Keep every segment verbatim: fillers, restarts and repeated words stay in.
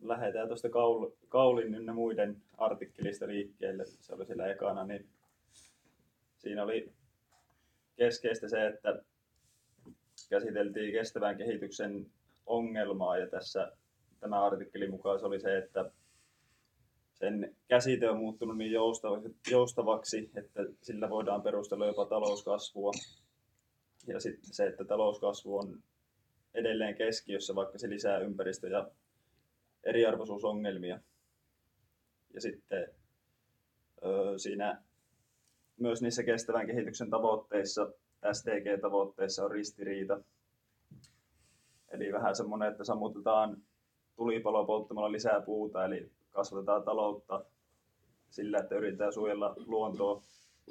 lähdetään tuosta Kaul, Kaulin ynnä muiden artikkelista liikkeelle. Se oli siellä ekana, niin siinä oli keskeistä se, että käsiteltiin kestävän kehityksen ongelmaa, ja tässä tämä artikkelin mukaan se oli se, että sen käsite on muuttunut niin joustavaksi, että sillä voidaan perustella jopa talouskasvua. Ja sitten se, että talouskasvu on edelleen keskiössä, vaikka se lisää ympäristö- ja eriarvoisuusongelmia. Ja sitten siinä myös niissä kestävän kehityksen tavoitteissa, S D G-tavoitteissa on ristiriita. Eli vähän semmoinen, että sammutetaan tulipalo polttamalla lisää puuta, eli kasvatetaan taloutta sillä, että yritetään suojella luontoa.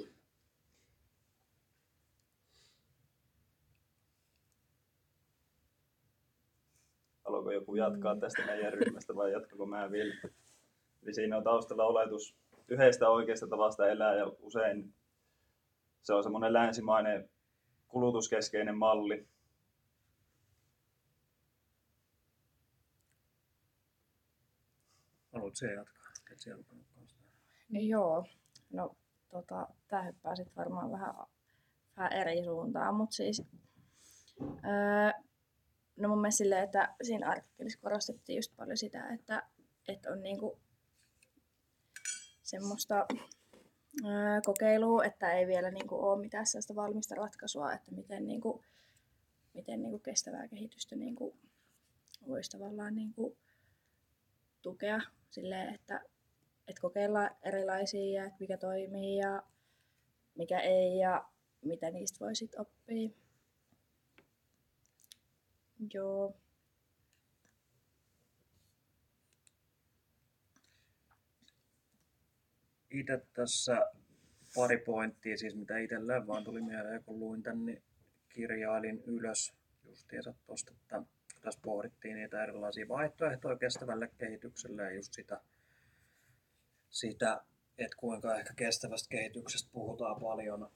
Haluaako joku jatkaa tästä meidän ryhmästä vai jatkako mä vielä? Eli siinä on taustalla oletus yhdestä oikeasta tavasta elää, ja usein se on semmoinen länsimainen kulutuskeskeinen malli. Haluatko se jatkaa? Et siellä no joo, no tota, tää hyppää sit varmaan vähän, vähän eri suuntaan, mutta siis öö, no mun mielestä silleen, että siinä artikkelissa korostettiin just paljon sitä, että, että on niinku semmoista öö, kokeilua, että ei vielä niinku ole mitään sellaista valmista ratkaisua, että miten, niinku, miten niinku kestävää kehitystä niinku voisi tavallaan niinku tukea silleen, että, että kokeillaan erilaisia ja että mikä toimii ja mikä ei ja mitä niistä voi sit oppia. Joo. Itse tässä pari pointtia, siis mitä itselleen vaan tuli mieleen, kun luin tän, niin kirjailin ylös justiinsa tosta, että tässä pohdittiin niitä erilaisia vaihtoehtoja kestävälle kehitykselle ja just sitä, sitä että kuinka ehkä kestävästä kehityksestä puhutaan paljon,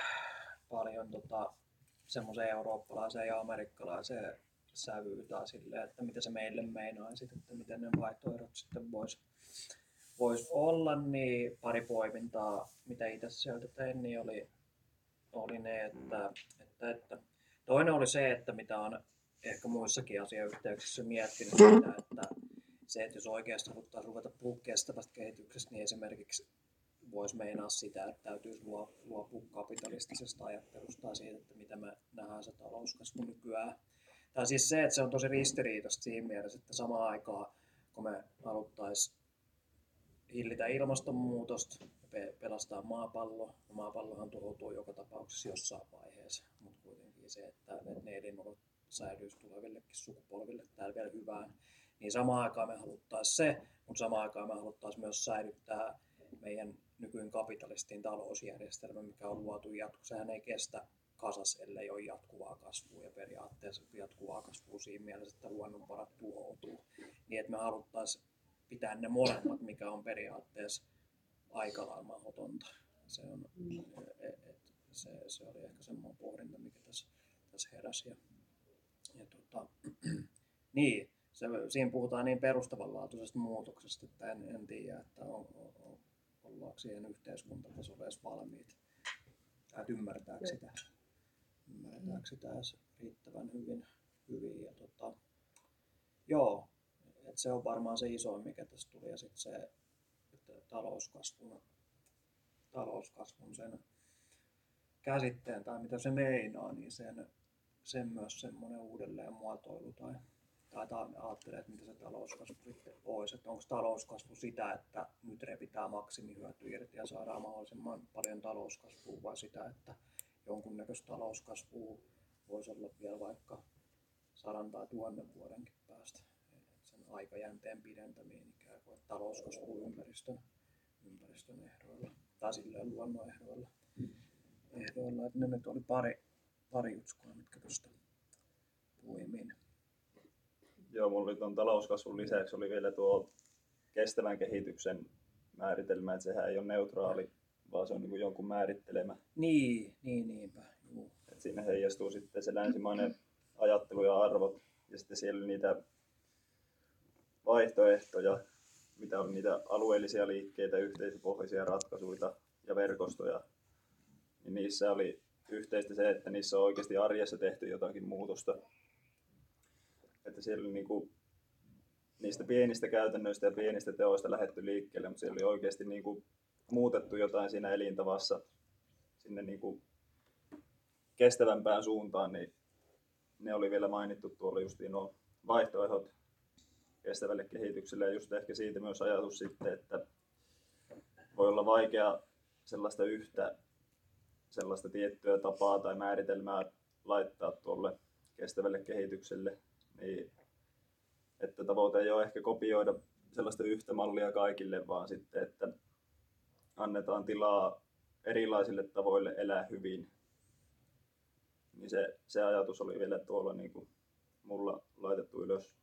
paljon tota, semmoiseen eurooppalaiseen ja amerikkalaiseen sävyyn tai silleen, että mitä se meille meinaisi, että miten ne vaihtoehdot sitten voisi vois olla, niin pari poimintaa, mitä itse sieltä tein, niin oli, oli ne, että, että, että toinen oli se, että mitä on ehkä muissakin asiayhteyksissä miettinyt sitä, että se, että jos oikeasti haluttaisiin ruveta puhua kestävästä kehityksestä, niin esimerkiksi voisi meinaa sitä, että täytyisi luopua kapitalistisesta ajattelusta tai siitä, että mitä me nähdään se talouskasvu nykyään. Tai siis se, että se on tosi ristiriitaista siinä mielessä, että samaan aikaan, kun me haluttaisiin hillitä ilmastonmuutosta ja pelastaa maapallo, ja maapallohan tuhoutuu joka tapauksessa jossain vaiheessa, mutta kuitenkin se, että ne elinolot säilyisi tulevillekin sukupolville täällä vielä hyvään, niin samaan aikaan me haluttaisiin se, mutta samaan aikaan me haluttaisiin myös säilyttää meidän nykyinen kapitalistin talousjärjestelmä, mikä on luotu jatkossa. Sehän ei kestä kasas, ellei ole jatkuvaa kasvua ja periaatteessa jatkuvaa kasvua siinä mielessä, että luonnonvarat tuhoutuu. Niin että me haluttaisiin pitää ne molemmat, mikä on periaatteessa aika lailla mahdotonta. Se, on, et, et, se, se oli ehkä semmoinen pohdinta, mikä tässä, tässä heräsi. Ja, ja tota, niin, se, siinä puhutaan niin perustavanlaatuisesta muutoksesta, että en, en tiedä, että on, on, ollaanko siihen yhteiskuntatasolla edes valmiit. Tai ymmärtääkö sitä, ymmärtääkö sitä edes riittävän hyvin. hyvin. Ja tota, joo, et se on varmaan se isoin, mikä tässä tuli. Ja sitten se, että talouskasvun, talouskasvun sen käsitteen tai mitä se meinaa, niin sen, sen myös semmoinen uudelleen muotoilu tai tai ajattelee, että mitä se talouskasvu sitten olisi. Että onko talouskasvu sitä, että nyt revitään maksimihyöty irti ja saadaan mahdollisimman paljon talouskasvua, vai sitä, että jonkunnäköistä talouskasvua voisi olla vielä vaikka sadan tai tuhannen vuodenkin päästä. Et sen aikajänteen pidentäminen ikään kuin talouskasvu ympäristön, ympäristön ehdoilla tai silleen luonnon ehdoilla. ehdoilla. Että ne nyt oli pari, pari jutskua, mitkä tuosta puimin. Joo, mulla oli tuon talouskasvun lisäksi oli vielä tuo kestävän kehityksen määritelmä, että sehän ei ole neutraali, vaan se on niin kuin jonkun määrittelemä. Niin, niin niinpä. Juu. Et siinä heijastuu sitten se länsimainen ajattelu ja arvot, ja sitten siellä niitä vaihtoehtoja, mitä on niitä alueellisia liikkeitä, yhteisöpohjaisia ratkaisuja ja verkostoja, niin niissä oli yhteistä se, että niissä on oikeasti arjessa tehty jotakin muutosta. Että siellä oli niinku niistä pienistä käytännöistä ja pienistä teoista lähdetty liikkeelle, mutta siellä oli oikeasti niinku muutettu jotain siinä elintavassa sinne niinku kestävämpään suuntaan, niin ne oli vielä mainittu tuolla justiin nuo vaihtoehdot kestävälle kehitykselle ja just ehkä siitä myös ajatus sitten, että voi olla vaikea sellaista yhtä sellaista tiettyä tapaa tai määritelmää laittaa tuolle kestävälle kehitykselle, niin että tavoite ei ole ehkä kopioida sellaista yhtä mallia kaikille, vaan sitten, että annetaan tilaa erilaisille tavoille elää hyvin. Niin se, se ajatus oli vielä tuolla niin kuin mulla laitettu ylös.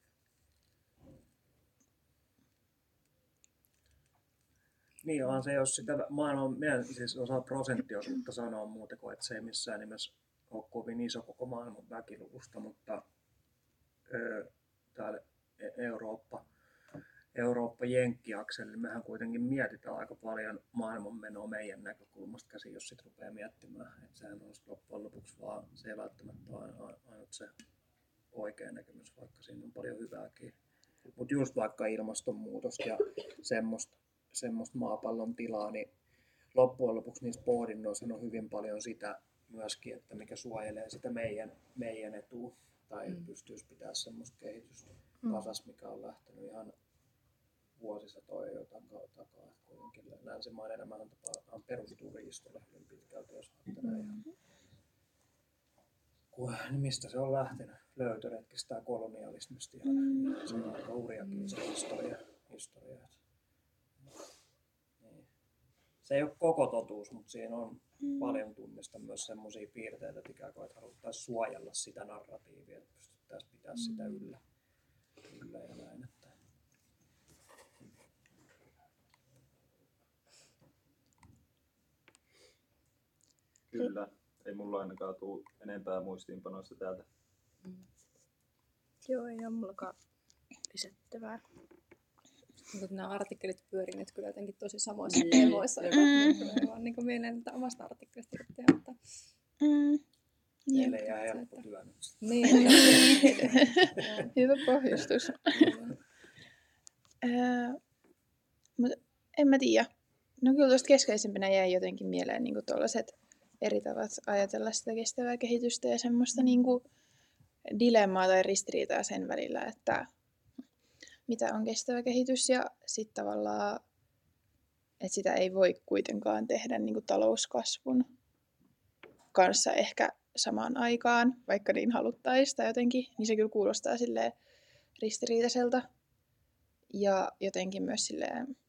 Niin onhan se, jos sitä maailman, minä siis osaa prosenttiosuutta sanoa muuta kuin, että se ei missään nimessä ole kovin iso koko maailman väkiluvusta, mutta öö, täällä Eurooppa, Eurooppa-Jenkki-akselilla mehän kuitenkin mietitään aika paljon maailmanmenoa meidän näkökulmasta käsin, jos sit rupeaa miettimään, että sehän on loppujen lopuksi vaan, se ei välttämättä ole ainut se oikea näkemys, vaikka siinä on paljon hyvääkin. Mutta just vaikka ilmastonmuutosta ja semmoista, semmoista maapallon tilaa, niin loppujen lopuksi niissä pohdinnoissa on hyvin paljon sitä myöskin, että mikä suojelee sitä meidän, meidän etua tai mm. pystyisi pitää semmoista kehitystä mm. kasas, mikä on lähtenyt ihan vuosisatoja jo takaa. takaa. Kuitenkin länsimainen elämäntapa perustuu riistolle hyvin pitkälti, jos ajattelee ihan. Niin mistä se on lähtenyt? Löytöretkistä tai kolonialismista. Mm. Se on aika hurjakin se historia. historia. Niin. Se ei ole koko totuus, mutta siinä on mm. paljon tunnista myös semmoisia piirteitä, että ikään kuin että haluttaisiin suojella sitä narratiivia, että pystyttäisiin pitää mm. sitä yllä. yllä ja näin, että. Kyllä. Ei mulla ainakaan tule enempää muistiinpanoista täältä. Mm. Joo, ei ole mullakaan lisättävää. Mutta nämä artikkelit pyörii nyt kyllä jotenkin tosi samoissa teemoissa, joka tulee vaan niin mieleen, että omasta artikkelista tehdä. Mutta. Mm. Meille jää helppo työ nyt. Niin. Hyvä pohjustus. Mutta en mä tiedä. No kyllä tuosta keskeisimpänä jäi jotenkin mieleen niin tuollaiset eri tavat ajatella sitä kestävää kehitystä ja semmoista niin kuin dilemmaa tai ristiriitaa sen välillä, että mitä on kestävä kehitys ja sitten tavallaan, että sitä ei voi kuitenkaan tehdä niin kuin talouskasvun kanssa ehkä samaan aikaan, vaikka niin haluttaisiin tai jotenkin, niin se kyllä kuulostaa silleen ristiriitaiselta ja jotenkin myös silleen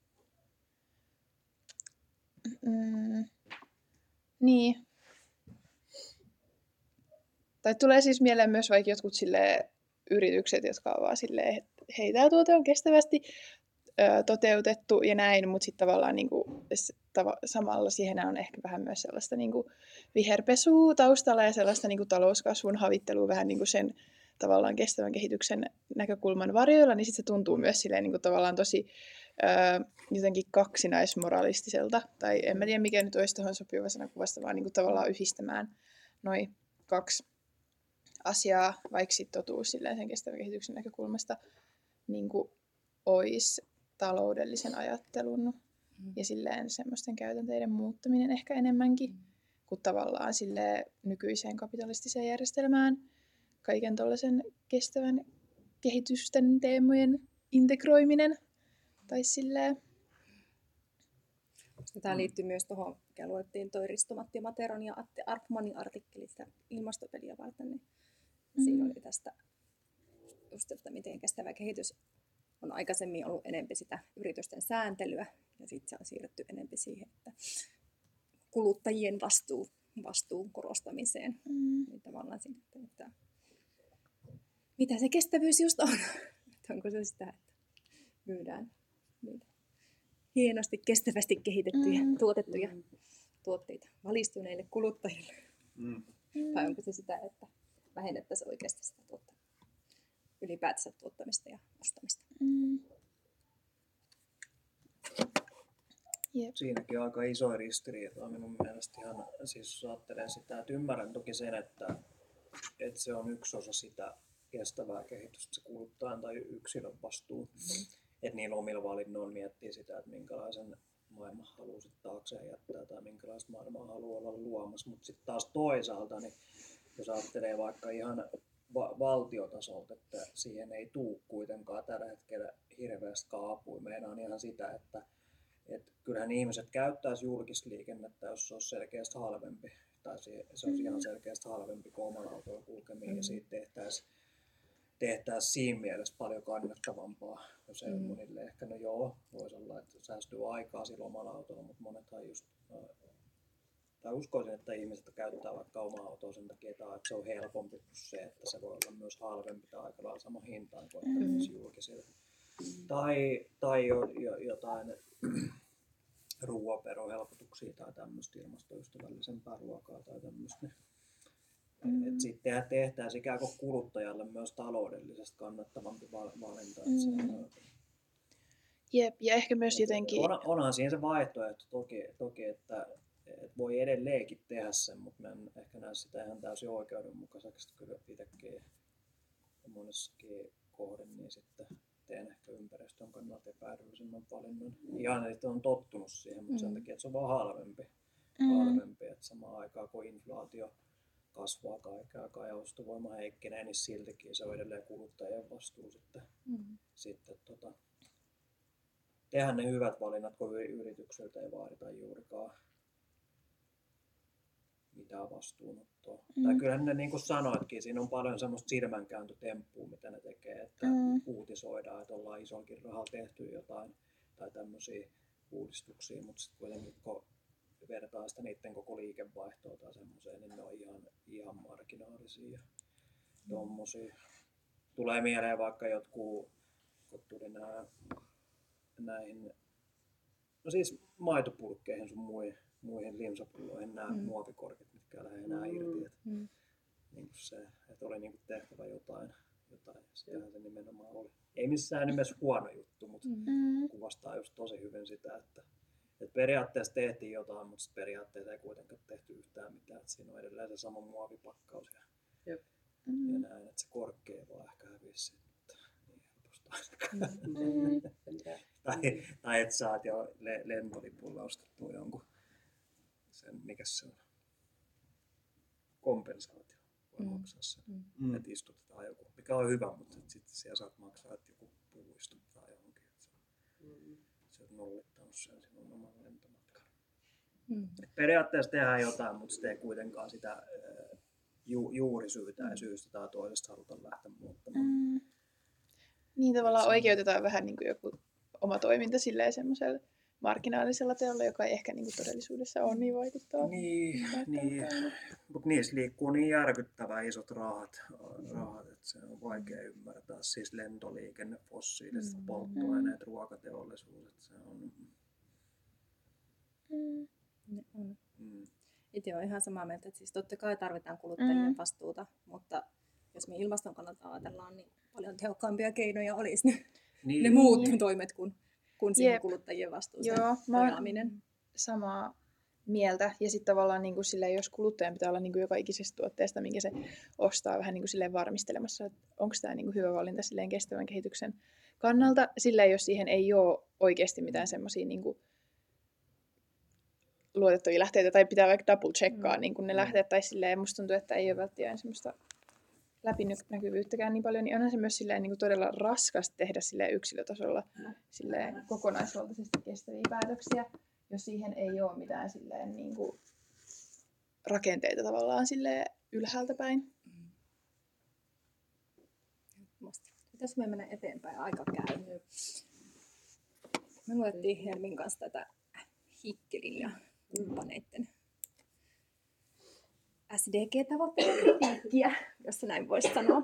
mm, niin. Tai tulee siis mieleen myös vaikka jotkut silleen yritykset, jotka on vaan silleen, että hei, tämä tuote on kestävästi ö, toteutettu ja näin, mutta sitten tavallaan niinku, tava, samalla siihen on ehkä vähän myös sellaista niinku viherpesua taustalla ja sellaista niinku talouskasvun havittelua vähän niinku sen tavallaan kestävän kehityksen näkökulman varjoilla, niin sitten se tuntuu myös silleen niinku tavallaan tosi ö, jotenkin kaksinaismoralistiselta, tai en mä tiedä mikä nyt olisi tuohon sopiva sanakuvasta, vaan niinku tavallaan yhdistämään noi kaksi asiaa, vaikka sitten totuus silleen sen kestävän kehityksen näkökulmasta niin kuin olisi taloudellisen ajattelun mm. ja silleen semmoisten käytänteiden muuttaminen ehkä enemmänkin mm. kuin tavallaan silleen nykyiseen kapitalistiseen järjestelmään kaiken tollaisen kestävän kehitysten teemojen integroiminen tai silleen. Tämä liittyy myös tuohon, mikä luettiin toi Risto-Matti Materon ja Atte Arpmanin artikkelista ilmastopeliä varten. Niin mm. Siinä oli tästä just, että miten kestävä kehitys on aikaisemmin ollut enemmän sitä yritysten sääntelyä ja sitten se on siirretty enemmän siihen, että kuluttajien vastuu, vastuun korostamiseen. Mm. Niin tavallaan siinä, että mitä se kestävyys just on? Että onko se sitä, että myydään niitä hienosti kestävästi kehitettyjä, mm. tuotettuja mm. tuotteita valistuneille kuluttajille? Mm. Vai onko se sitä, että vähennettäisiin oikeasti sitä tuottamista, ylipäätänsä tuottamista ja ostamista? Mm. Jep. Siinäkin on aika iso ristiriita minun mielestä ihan, siis jos ajattelee sitä, että ymmärrän toki sen, että, että se on yksi osa sitä kestävää kehitystä, se kuluttajan tai yksilön vastuu, mm. että niillä omilla valinnoilla miettii sitä, että minkälaisen maailman haluaa sitten taakseen jättää tai minkälaista maailmaa haluaa olla luomassa, mutta sitten taas toisaalta, niin jos ajattelee vaikka ihan va- valtiotasolta, että siihen ei tule kuitenkaan tällä hetkellä hirveästi apua, meinaan ihan sitä, että et kyllähän ihmiset käyttäisi julkista liikennettä, jos se olisi selkeästi halvempi, tai se, se olisi ihan selkeästi halvempi kuin omalla autolla kulkeminen, ja siitä tehtäisiin tehtäisi siinä mielessä paljon kannattavampaa, jos ei mm. monille ehkä, no joo, voisi olla, että säästyy aikaa sillä omalla autolla, mutta monethan just, tai uskoisin, että ihmiset käyttää vaikka omaa autoa sen takia, että se on helpompi kuin se, että se voi olla myös halvempi tai aika lailla sama hintaan kuin mm. julkisilla. Mm. Tai, tai jo, jo, jotain ruoaverohelpotuksia tai tämmöistä ilmastoystävällisempää ruokaa tai tämmöistä. Mm. Että sitten tehtäisiin ikään kuin kuluttajalle myös taloudellisesti kannattavampi valinta. Mm. Jep, ja ehkä myös jotenkin... On, onhan siinä se vaihtoehto toki, toki että, että voi edelleenkin tehdä sen, mutta mä en ehkä näe sitä ihan täysin oikeudenmukaiseksi. Kyllä itsekin monessakin kohdin, niin sitten teen ehkä ympäristön kannalta epäedullisemman valinnan. Ihan että on tottunut siihen, mutta mm. sen takia, että se on vaan halvempi. Mm. halvempi että samaan aikaan kun inflaatio kasvaa kaiken aikaa ja ostovoima heikkenee, niin siltikin se on edelleen kuluttajien vastuu sitten, mm. sitten tota, tehdä ne hyvät valinnat, kun yrityksiltä ei vaadita juurikaan mitään vastuunottoa. Mm. Tai kyllähän ne niin kuin sanoitkin, siinä on paljon semmoista silmänkääntötemppua, mitä ne tekee, että mm. uutisoidaan, että ollaan isollakin rahalla tehty jotain tai tämmöisiä uudistuksia, mutta sitten kuitenkin kun vertaa sitä niiden koko liikevaihtoa tai semmoiseen, niin ne on ihan, ihan marginaalisia ja mm. tommosia. Tulee mieleen vaikka jotkut, kun tuli nää, näihin, no siis maitopurkkeihin sun muihin, muihin limsapulloihin nämä mm. muovikorkit, mitkä lähde enää irti. Että mm. niin se, että oli niin tehtävä jotain, jotain. Sitähän se nimenomaan oli. Ei missään nimessä huono juttu, mutta mm. kuvastaa just tosi hyvin sitä, että Et periaatteessa tehtiin jotain, mutta periaatteessa ei kuitenkaan tehty yhtään mitään. Et siinä on edelleen se sama muovipakkaus ja, Jep. Mm. ja näin, että se korkki ei vaan ehkä hävisi niin helposti ainakaan. Mm. tai, tai että saat jo le- lentolipulla ostettua jonkun sen, mikä se on, kompensaatio. Voi mm. maksaa sen, mm. että istutetaan joku, mikä on hyvä, mutta sitten siellä saat maksaa, että joku puu istuttaa johonkin. Mm. Se on nollittanut sen sinun oman lentomatkan. Mm. Periaatteessa tehdään jotain, mutta sitten ei kuitenkaan sitä ju, juurisyytä ja syystä tai toisesta haluta lähteä muuttamaan. Mm. Niin tavallaan se oikeutetaan vähän niin kuin joku oma toiminta silleen semmoisella marginaalisella teolla, joka ei ehkä niin kuin todellisuudessa ole niin vaikuttava. Niin, niin. Mutta niissä liikkuu niin järkyttävän isot rahat, rahat että se on vaikea ymmärtää. Siis lentoliikenne, fossiiliset mm. polttoaineet, ruokateollisuus, että se on... Mm. on. Mm. Itse olen ihan samaa mieltä, että siis totta kai tarvitaan kuluttajien mm. vastuuta, mutta jos me ilmaston kannalta ajatellaan, niin paljon tehokkaampia keinoja olisi ne, niin. ne muut niin. toimet kuin, kuin siihen kuluttajien vastuuseen. Joo, mä oon samaa mieltä. Ja sitten tavallaan niin kuin silleen, jos kuluttajan pitää olla niin kuin joka ikisestä tuotteesta, minkä se ostaa vähän niin kuin silleen varmistelemassa, että onko tämä niin kuin hyvä valinta silleen kestävän kehityksen kannalta. Silleen, jos siihen ei ole oikeasti mitään semmoisia niin kuin luotettavia lähteitä, tai pitää vaikka double checkaa mm. niin kuin ne lähteet, tai silleen musta tuntuu, että ei ole välttämättä semmoista läpinäkyvyyttäkään niin paljon, niin onhan se myös silleen, niin kuin todella raskas tehdä silleen yksilötasolla silleen kokonaisvaltaisesti kestäviä päätöksiä, jos siihen ei ole mitään silleen, niin kuin rakenteita tavallaan silleen ylhäältä päin. Pitäis me mennä eteenpäin, aika käy. Me luettiin Helmin kanssa tätä Hickelin ja kumppaneiden S D G-tavoitteiden kritiikkiä, jos näin voisi sanoa.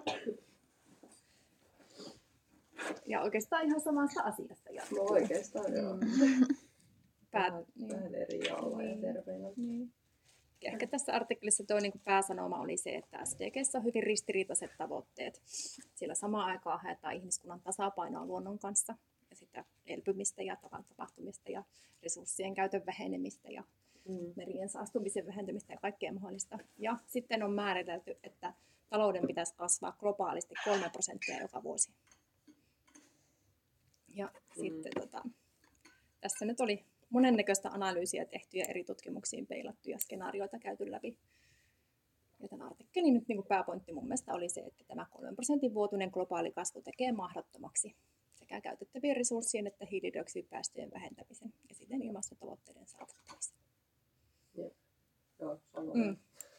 Ja oikeastaan ihan samasta asiasta jatkuu. No oikeastaan joo. Päät, vähän, niin. vähän eri jaolla niin. ja terveillä. Niin. ehkä tässä artikkelissa tuo niin pääsanoma oli se, että S D G:ssä on hyvin ristiriitaiset tavoitteet. Siellä samaan aikaan haetaan ihmiskunnan tasapainoa luonnon kanssa ja sitä elpymistä ja tapahtumista ja resurssien käytön vähenemistä ja mm. merien saastumisen vähentämistä ja kaikkea mahdollista. Ja sitten on määritelty, että talouden pitäisi kasvaa globaalisti kolme prosenttia joka vuosi. Ja mm. sitten tota, tässä nyt oli monennäköistä analyysiä tehty ja eri tutkimuksiin peilattu ja skenaarioita käyty läpi. Ja tämän artikkelin nyt niin kuin pääpointti mun mielestä oli se, että tämä kolmen prosentin vuotuinen globaali kasvu tekee mahdottomaksi sekä käytettävien resurssien että hiilidioksidipäästöjen vähentämisen ja siten ilmastotavoitteiden saavuttamisen. Joo, samoin.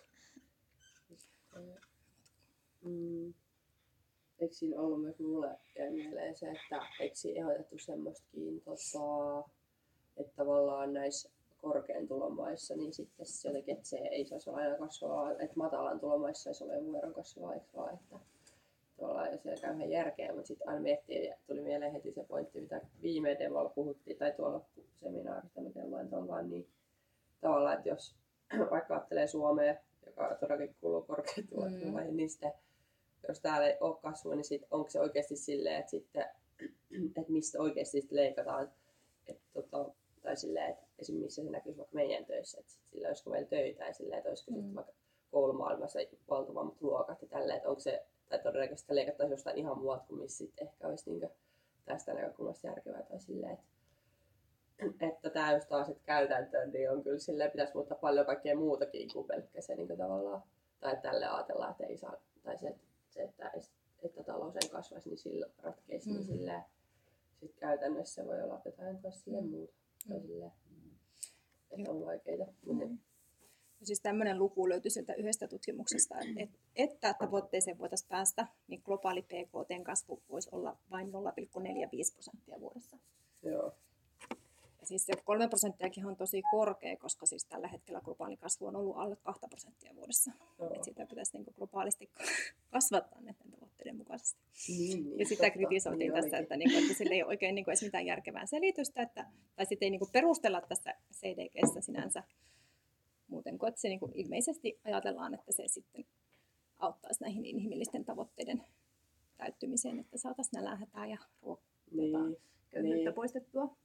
Mm. Mm. Eikö siinä ollut myös mulle jäi mieleen se, että eikö siinä ehdotettu semmoistakin, tota, että tavallaan näissä korkean tulon maissa, niin sitten se jotenkin, että se ei saisi aina kasvaa, että matalan tulon maissa saisi olla jonkun verran kasvaa, eikö vaan, että tavallaan se käy ihan järkeä, mutta sitten aina miettii, ja tuli mieleen heti se pointti, mitä viime Devalla puhuttiin, tai tuolla seminaarissa, miten luen tuollaan, niin tavallaan, että jos vaikka ajattelee Suomea, joka todellakin kuuluu korkean tulon mm. maihin, niin sitten jos täällä ei ole kasvua, niin sit onko se oikeasti silleen, että, sitten, että mistä oikeasti sitten leikataan, että, tota, tai silleen, että esimerkiksi se näkyisi vaikka meidän töissä, että sit sillä olisiko meillä töitä ja silleen, että olisiko mm. sitten vaikka koulumaailmassa valtavammat luokat ja tälleen, että onko se, tai todennäköisesti leikattaisiin jostain ihan muuta kuin missä sitten ehkä olisi niin tästä näkökulmasta järkevää tai silleen, että, että tämä just taas, että käytäntöön, niin on kyllä silleen, pitäisi muuttaa paljon kaikkea muutakin kuin pelkkä se niin tavallaan, tai tälle ajatellaan, että ei saa, tai se, se että, että talous ei kasvaisi, niin sillä ratkeisi, mm. niin silleen, sit käytännössä se voi olla jotain taas silleen muuta, tai silleen, että on vaikeita. Mm. Siis tämmöinen luku löytyi sieltä yhdestä tutkimuksesta, että, että tavoitteeseen voitaisiin päästä, niin globaali P K T:n kasvu voisi olla vain nolla pilkku neljäkymmentäviisi prosenttia vuodessa. Joo. Ja siis se kolme prosenttiakin on tosi korkea, koska siis tällä hetkellä globaali kasvu on ollut alle kaksi prosenttia vuodessa. Että sitä pitäisi niin globaalisti kasvattaa näiden tavoitteiden mukaisesti. Niin, niin, ja sitä kritisoitiin niin tässä, että, niin, että sillä ei ole oikein niin edes mitään järkevää selitystä, että, tai sitten ei niin perustella tässä C D G:ssä sinänsä. Muuten kuin, että se niin kuin ilmeisesti ajatellaan, että se sitten auttaisi näihin inhimillisten tavoitteiden täyttymiseen, että saataisiin nälänhätää ja ruo- niin, tota, köyhyyttä niin. poistettua.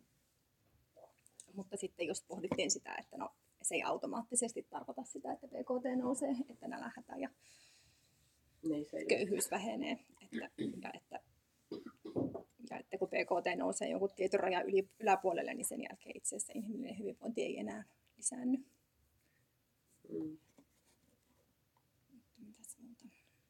Mutta sitten just pohdittiin sitä, että no, se ei automaattisesti tarkoita sitä, että B K T nousee, että nälänhätä ja niin, se köyhyys vähenee. Että, ja, että, ja että kun B K T nousee jonkun tietyn rajan yli, yläpuolelle, niin sen jälkeen itse asiassa inhimillinen hyvinvointi ei enää lisäänny. Mm. Mitäs muuta?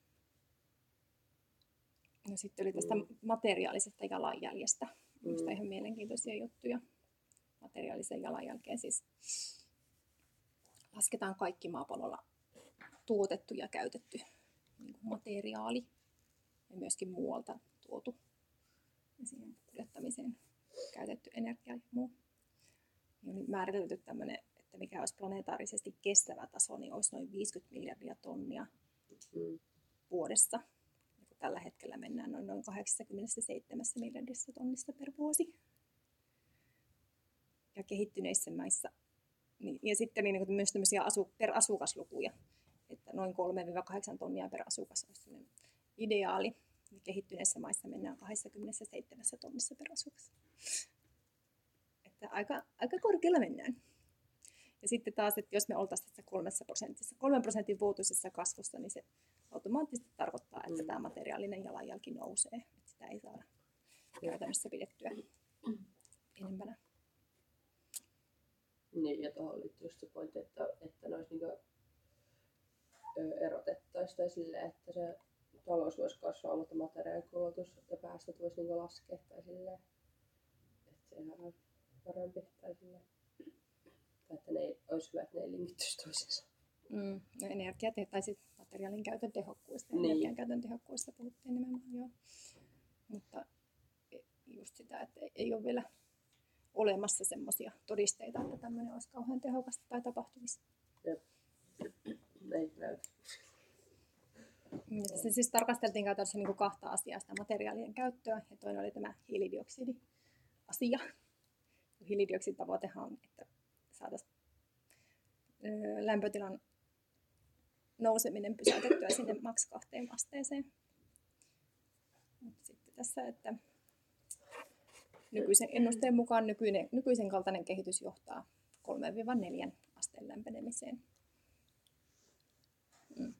No sitten oli tästä mm. materiaalisesta jalanjäljestä. Minusta mm. ihan mielenkiintoisia juttuja. Materiaalisen jalanjälkeen siis lasketaan kaikki maapallolla tuotettu ja käytetty niin kuin materiaali ja myöskin muualta tuotu ja siihen kuljettamiseen käytetty energia ja muu. Niin on määritelty tämmöinen, että mikä olisi planeetaarisesti kestävä taso, niin olisi noin viisikymmentä miljardia tonnia mm. vuodessa. Ja kun tällä hetkellä mennään noin, noin kahdeksankymmentäseitsemän miljardissa tonnista per vuosi. Ja kehittyneissä maissa. Niin, ja sitten niin, niin, myös tämmöisiä asu, per asukaslukuja, että noin kolme kahdeksan tonnia per asukas olisi ideaali. Ja kehittyneissä maissa mennään kaksikymmentäseitsemän tonnissa per asukas. Että aika, aika korkealla mennään. Ja sitten taas, että jos me oltaisiin tässä kolmessa prosentissa, kolmen prosentin vuotuisessa kasvussa, niin se automaattisesti tarkoittaa, että mm. tämä materiaalinen jalanjälki nousee. Että sitä ei saada käytännössä pidettyä enempänä. Niin, ja tuohon liittyy just se pointti, että, että ne olisi niinku erotettaisiin tai silleen, että se talous voisi kasvaa, mutta materiaalikulutus ja päästöt voisi niinku laskea tai silleen, että sehän on parempi tai silleen. Tai että ne ei, olisi hyvä, että ne ei linkittyisi toisiinsa. Mm, no energia- tai sitten materiaalin käytön tehokkuudesta, niin. energian käytön tehokkuudesta puhuttiin nimenomaan, joo. Mutta just sitä, että ei ole vielä olemassa semmoisia todisteita, että tämmöinen olisi kauhean tehokasta tai tapahtumista. Jep. Ei näytä. Se siis tarkasteltiin käytännössä niin kuin kahta asiaa, sitä materiaalien käyttöä, ja toinen oli tämä hiilidioksidi-asia. Hiilidioksiditavoitehan on, että saataisiin ö, lämpötilan nouseminen pysäytettyä sinne maks kahteen asteeseen. Mut sitten tässä, että nykyisen ennusteen mukaan nykyinen, nykyisen kaltainen kehitys johtaa kolmesta neljään asteen lämpenemiseen. Mm.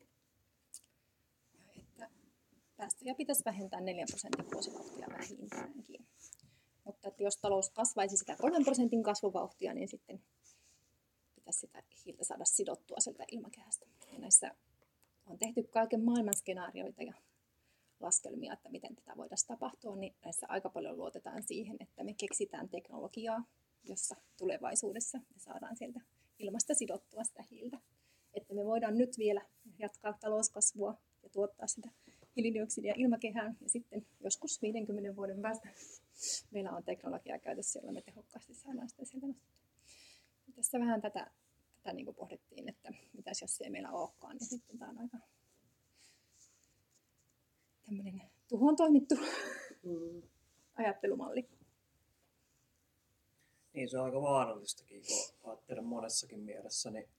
Että päästöjä pitäisi vähentää neljän prosentin vuosivauhtia vähintäänkin. Mutta että jos talous kasvaisi sitä kolmen prosentin kasvuvauhtia, niin sitten pitäisi sitä hiiltä saada sidottua sieltä ilmakehästä. Ja näissä on tehty kaiken maailman skenaarioita ja laskelmia, että miten tätä voitaisiin tapahtua, niin näissä aika paljon luotetaan siihen, että me keksitään teknologiaa, jossa tulevaisuudessa me saadaan sieltä ilmasta sidottua sitä hiiltä. Että me voidaan nyt vielä jatkaa talouskasvua ja tuottaa sitä hiilidioksidia ilmakehään, ja sitten joskus viidenkymmenen vuoden päästä meillä on teknologiaa käytössä, jolla me tehokkaasti saadaan sitä sieltä nostettua. Tässä vähän tätä, tätä niin kuin pohdittiin, että mitäs jos se ei meillä olekaan, niin sitten tämä on aika tämmöinen tuhoon toimittu Mm. ajattelumalli. Niin se on aika vaarallistakin, kun ajattelen monessakin mielessä, niin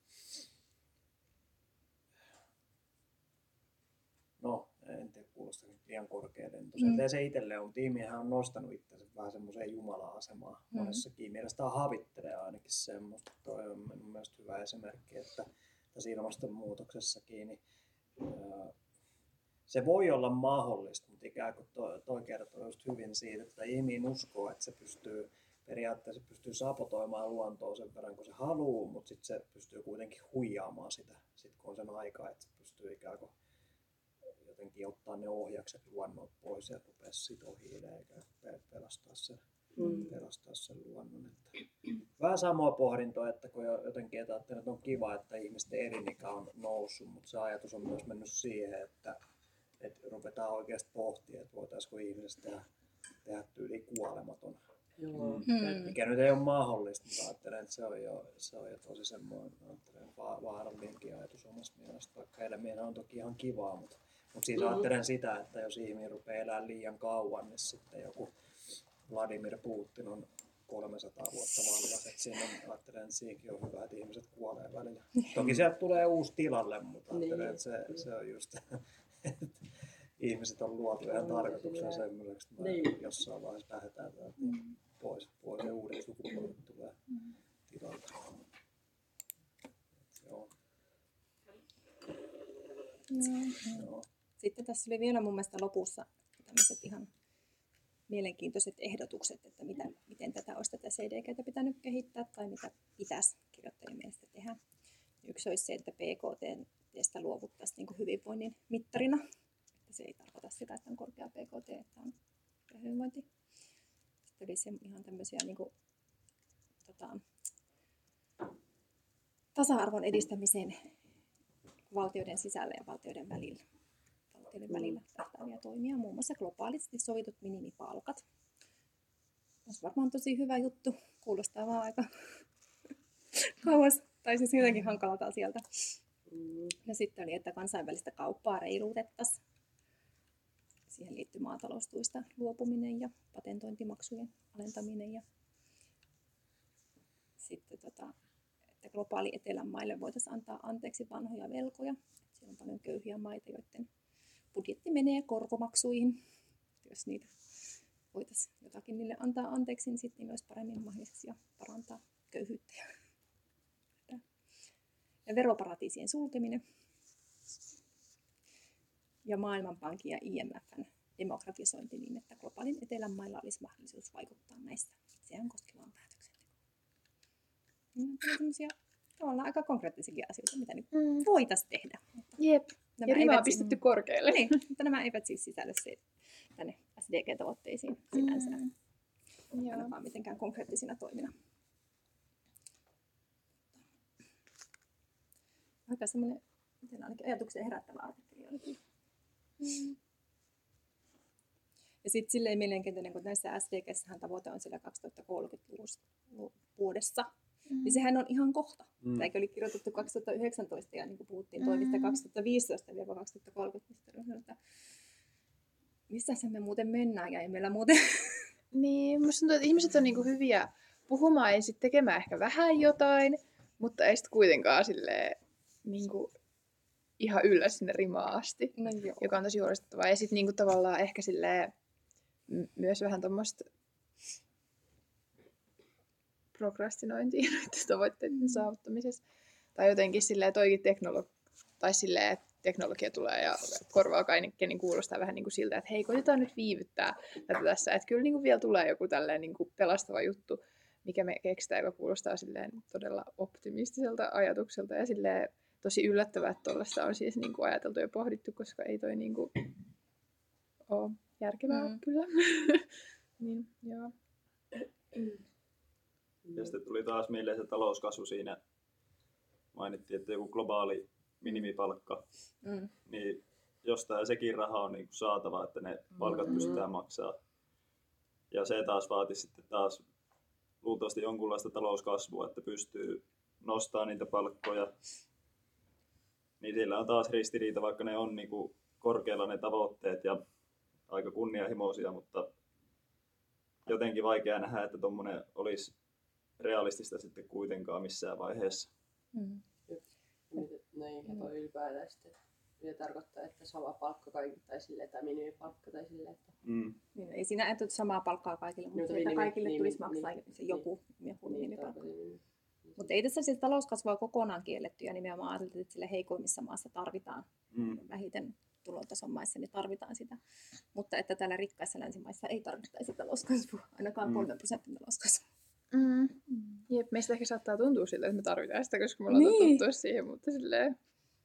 no, en tiedä kuulostakin liian korkealentoiselta. Mm. Se itselleen on, tiimihän on nostanut itsensä vähän semmoiseen jumala-asemaan. Mm. Monessakin mielessä havittelee ainakin semmoista. Toi on minun mielestä hyvä esimerkki, että tässä ilmastonmuutoksessakin niin, ää, se voi olla mahdollista, mutta ikään kuin toi, toi kertoo just hyvin siitä, että ihminen uskoo, että se pystyy periaatteessa pystyy sabotoimaan luontoa sen verran, kun se haluaa, mutta sitten se pystyy kuitenkin huijaamaan sitä, sit kun on sen aika, että se pystyy ikään kuin jotenkin ottaa ne ohjakset luonnolta pois ja rupea sitoa hiileen eikä pelastaa sen, mm. pelastaa sen luonnon. Että vähän samaa pohdintoa, että kun jotenkin ajattelen, että on kiva, että ihmisten elinikä on noussut, mutta se ajatus on myös mennyt siihen, että, että ruvetaan oikeasti pohtimaan, että voitaisiinko ihmisestä tehdä, tehdä tyyli kuolematon. Joo. Mm. Mikä nyt ei ole mahdollista, mutta ajattelen, että se on jo, se on jo tosi semmoinen va- vaarallinenkin ajatus omasta mielestä, vaikka eläminen on toki ihan kivaa, mutta, mutta siis ajattelen sitä, että jos ihminen rupeaa elämään liian kauan, niin sitten joku Vladimir Putin on kolmesataa vuotta vallas, että siinä on, ajattelen, että siinäkin on hyvä, että ihmiset kuolee välillä. Toki sieltä tulee uusi tilalle, mutta ajattelen, että se, se on just, että ihmiset on luotu ihan tarkoituksena semmoiseksi, että niin. Jossain vaiheessa lähdetään mm. pois, pois ja uudet sukupolvet tulee mm. tilalle. Joo. Mm. Joo. Sitten tässä oli vielä mun mielestä lopussa tämmöiset ihan mielenkiintoiset ehdotukset, että mitä, miten tätä olisi tätä C D G:tä pitänyt kehittää tai mitä pitäisi kirjoittajien mielestä tehdä. Yksi olisi se, että P K T:stä luovuttaisiin niin kuin hyvinvoinnin mittarina. Se ei tarkoita sitä, että on korkea P K T, että on hyvinvointi. Sitten oli se ihan tämmöisiä niin kuin, tota, tasa-arvon edistämiseen valtioiden sisällä ja valtioiden välillä. Valtioiden välillä tähtääviä toimia, muun muassa globaalisti sovitut minimipalkat. Olisi varmaan tosi hyvä juttu, kuulostaa vaan aika kauas, tai siis jotenkin hankalalta asialta. Ja sitten oli, että kansainvälistä kauppaa reiluutettaisiin. Siihen liittyy maataloustuista luopuminen ja patentointimaksujen alentaminen. Ja sitten, tota, että globaali etelän maille voitaisiin antaa anteeksi vanhoja velkoja. Siellä on paljon köyhiä maita, joiden budjetti menee korkomaksuihin. Jos niitä voitaisiin jotakin niille antaa anteeksi, niin sitten olisi paremmin mahdollisia parantaa köyhyyttä. Ja veroparatiisien sulkeminen. Ja Maailmanpankin ja I M F:n demokratisointi niin, että globaalin etelän mailla olisi mahdollisuus vaikuttaa näistä itseään koskevaan päätöksentekoon. Niin on tämmöisiä tavallaan aika konkreettisia asioita, mitä nyt mm. voitaisiin tehdä. Jep, nämä ja rima on siis, pistetty korkealle. Niin, mutta nämä eivät siis sisällä se, tänne S D G-tavoitteisiin sinänsä. Mm. Ainakaan mitenkään konkreettisina toimina. Aika semmoinen, miten ainakin ajatuksen herättävä artikkeli oli kyllä. Mm. Ja sitten silleen mielenkiintoinen, kun näissä S D G:ssähän tavoite on siellä kaksituhattakolmekymmentä vuodessa, mm. niin sehän on ihan kohta. Mm. Eikö oli kirjoitettu kaksituhattayhdeksäntoista ja niin kuin puhuttiin mm. toimista kaksituhattaviisitoista kaksituhattakolmekymmentä, että missä se me muuten mennään ja ei meillä muuten... Niin, musta tuntuu, että ihmiset on niinku hyviä puhumaan ja sitten tekemään ehkä vähän jotain, mutta ei sitten kuitenkaan silleen, niin kuin, ihan ylös sinne rimaan asti, No joo. joka on tosi huolestuttavaa. Ja sitten niin tavallaan ehkä silleen, m- myös vähän tuommoista prokrastinointia noiden tavoitteiden saavuttamisessa. Tai jotenkin silleen toikin teknologia, tai silleen, että teknologia tulee ja korvaa kaiken, niin kuulostaa vähän niin kuin siltä, että hei, koitetaan nyt viivyttää tätä tässä. Että kyllä niin kuin vielä tulee joku tälleen niin kuin pelastava juttu, mikä me keksitään, joka kuulostaa silleen todella optimistiselta ajatukselta ja silleen tosi yllättävää, että tuollaista on siis niin kuin ajateltu ja pohdittu, koska ei toi niin kuin ole järkevää Mm. kyllä. niin, joo. Ja sitten tuli taas mieleen se talouskasvu siinä. Mainittiin, että joku globaali minimipalkka, Mm. niin jostain sekin raha on niinku saatava, että ne palkat Mm. pystytään maksaa. Ja se taas vaati sitten taas luultavasti jonkunlaista talouskasvua, että pystyy nostamaan niitä palkkoja. Niin sillä on taas ristiriita, vaikka ne on niinku korkealla ne tavoitteet ja aika kunnianhimoisia, mutta jotenkin vaikea nähdä, että tuommoinen olisi realistista sitten kuitenkaan missään vaiheessa. Mm. Niin, ja toi ylipäätään sitten, mitä tarkoittaa, että sama palkka kaikille tai silleen, tai minimipalkka tai silleen, että Mm. Niin, ei siinä ajateltu samaa palkkaa kaikille, mutta Niin, se, että niin, kaikille niin, tulisi niin, maksaa niin, se joku, joku niin, minimipalkka. tarkoitin, niin, Mutta ei tässä siis talouskasvua kokonaan kielletty ja nimenomaan ajateltu, että sille heikoimmissa maassa tarvitaan, Mm. vähiten tulotason maissa, niin tarvitaan sitä. Mutta että täällä rikkaissa länsimaissa ei tarvittaisi talouskasvua, ainakaan Mm. kolme prosentin talouskasvua. Mm. Jep, meistä ehkä saattaa tuntua siltä, että me tarvitaan sitä, koska me ollaan Niin. totuttu siihen, mutta silleen,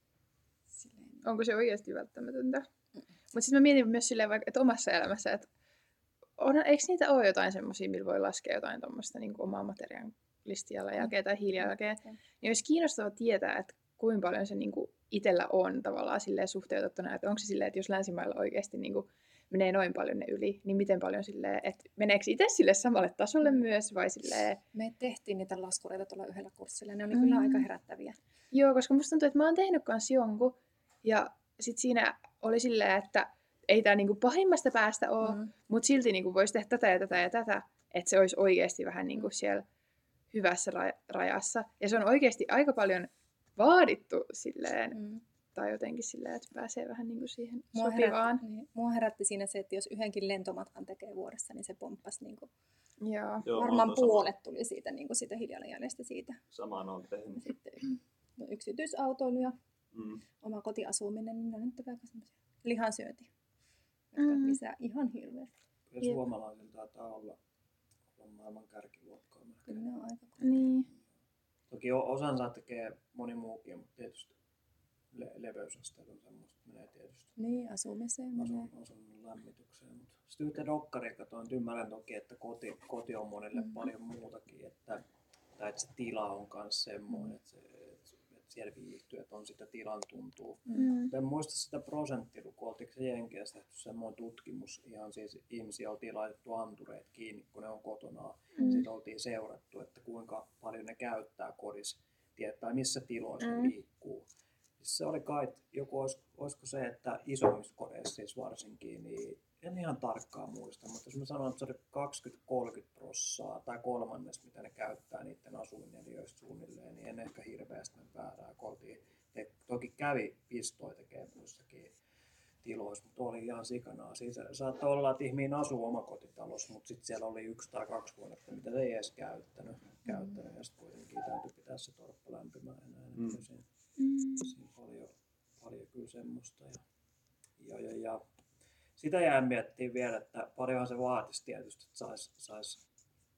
Silleen. onko se oikeasti välttämätöntä? Mutta sitten mä mietin myös silleen, vaikka, että omassa elämässä, että on, eikö niitä ole jotain semmoisia, millä voi laskea jotain tuommoista niin omaa materiaalistijalanjälkeä tai hiilijalanjälkeä, niin olisi kiinnostavaa tietää, että kuinka paljon se niin kuin itsellä on tavallaan silleen suhteutettuna, että onko se silleen, että jos länsimailla oikeasti niin kuin menee noin paljon ne yli, niin miten paljon silleen, että meneekö itse sille samalle tasolle Mm. myös, vai silleen, Me tehtiin niitä laskureita tuolla yhdellä kurssilla, ne oli Mm. kyllä aika herättäviä. joo, koska musta tuntuu, että mä oon tehnyt kans jonkun, ja sit siinä oli silleen, että ei tää niinku pahimmasta päästä oo, Mm. mutta silti niinku voisi tehdä tätä ja tätä ja tätä, että se olisi oikeasti vähän niinku siellä hyvässä ra- rajassa. Ja se on oikeasti aika paljon vaadittu silleen, Mm. tai jotenkin silleen, että pääsee vähän niinku siihen Mua sopivaan. herätti, niin, mua herätti siinä se, että jos yhdenkin lentomatkan tekee vuodessa, niin se pomppasi niin kuin, Joo. Joo, varmaan on tuo sama- puolet tuli siitä, niin kuin siitä hiilijalanjäljestä siitä. Samaan on tehnyt. Sitten no, yksityisautoilu ja Mm. oma kotiasuminen, niin ne on nyt aika semmoisia lihansyöntiä, jotka Mm. lisää ihan hirveästi. Kyllä Jep. suomalaisilla taitaa olla, olla maailman kärkiluokkaa melkein. Kyllä ne on aika Niin. Toki o- osansa tekee moni muukin, mutta tietysti le- leveysasteet on semmoista, menee tietysti niin, asumiseen menee. asunnon, asunnon lämmitykseen. Mutta sitten yhtä dokkaria katoin, ymmärrän toki, että koti, koti on monelle Mm. paljon muutakin, että, tai että se tila on myös semmoinen, että, se, että, että siellä viihtyy, että on sitä tilan tuntuu. Mm. Mutta en muista sitä prosenttilukua, oltiinko se Jenkeissä tehty semmoinen tutkimus, ihan siis ihmisiä oltiin laitettu antureet kiinni, kun ne on kotona. Mm. Sitten oltiin seurattu, että kuinka paljon ne käyttää kodissa, tai missä tiloissa Mm. ne liikkuu. Se oli kai, joku olis, olisiko se, että isommissa kodeissa siis varsinkin, niin en ihan tarkkaan muista, mutta jos mä sanon, että se oli kaksikymmentä kolmekymmentä prossaa tai kolmannes, mitä ne käyttää niiden asuinneliöistä suunnilleen, niin en ehkä hirveästi väärää kotiin. Te, toki kävi pistoja tekemään muissakin tiloissa, mutta oli ihan sikanaa. Siis saattoi olla, että ihminen asuu omakotitalossa, mutta sitten siellä oli yksi tai kaksi huonetta, mitä se ei edes käyttänyt. käyttänyt ja sitten kuitenkin täytyy pitää se torppa lämpimään ja näin. Mm. Siinä, Mm. siinä paljon, paljon kyllä semmoista. Ja, ja, ja, ja. Sitä jää miettimään vielä, että paljonhan se vaatisi tietysti, että saisi sais,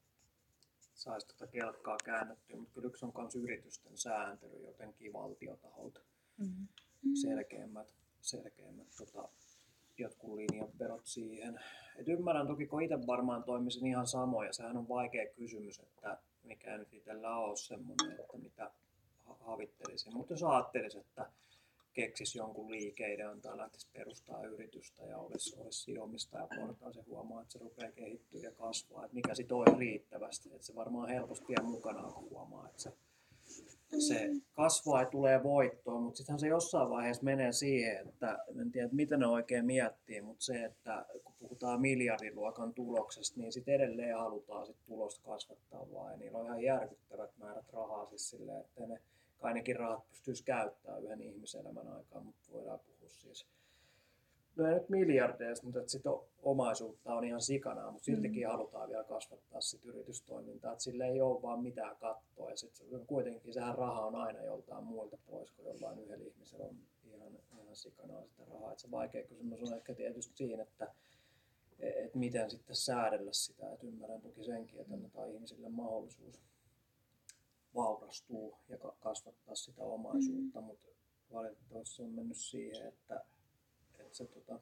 sais tota kelkkaa käännettyä, mutta kyllä yksi on myös yritysten sääntely jotenkin valtiotaholta Mm. selkeämmät, selkeämmät tota, jotkut linjanvedot siihen. Et ymmärrän toki, kun itse varmaan toimisin ihan samoin, ja sehän on vaikea kysymys, että mikä nyt itsellä on semmoinen, että mitä ha- havittelisin. Mutta jos ajattelisi, että keksisi jonkun liikeidean tai lähtisi perustaa yritystä ja olisi, olisi siinä omistajaportaan, se huomaa, että se rupeaa kehittyä ja kasvaa, että mikä sitten olisi riittävästi. Että se varmaan helposti vie mukanaan, kun huomaa, että se se kasvaa ja tulee voittoon, mutta sittenhän se jossain vaiheessa menee siihen, että en tiedä mitä ne oikein miettii, mutta se, että kun puhutaan miljardiluokan tuloksesta, niin sitten edelleen halutaan sit tulosta kasvattaa vaan, ja niillä on ihan järkyttävät määrät rahaa siis silleen, että ne ainakin rahat pystyisi käyttämään yhden ihmiselämän aikaan, mutta voidaan puhua siis no ei nyt miljardeista, mutta sitten omaisuutta on ihan sikanaa, mutta siltikin mm. halutaan vielä kasvattaa sit yritystoimintaa, että sille ei ole vaan mitään kattoa ja sitten kuitenkin sehän raha on aina joltain muilta pois, kun jollain yhdellä ihmisellä on ihan, ihan sikanaa sitä rahaa. Et se vaikea kysymys on ehkä tietysti siinä, että et miten sitten säädellä sitä, että ymmärrän toki senkin, että annetaan ihmisille mahdollisuus vaurastua ja kasvattaa sitä omaisuutta, mm. mutta valitettavasti se on mennyt siihen, että se tota,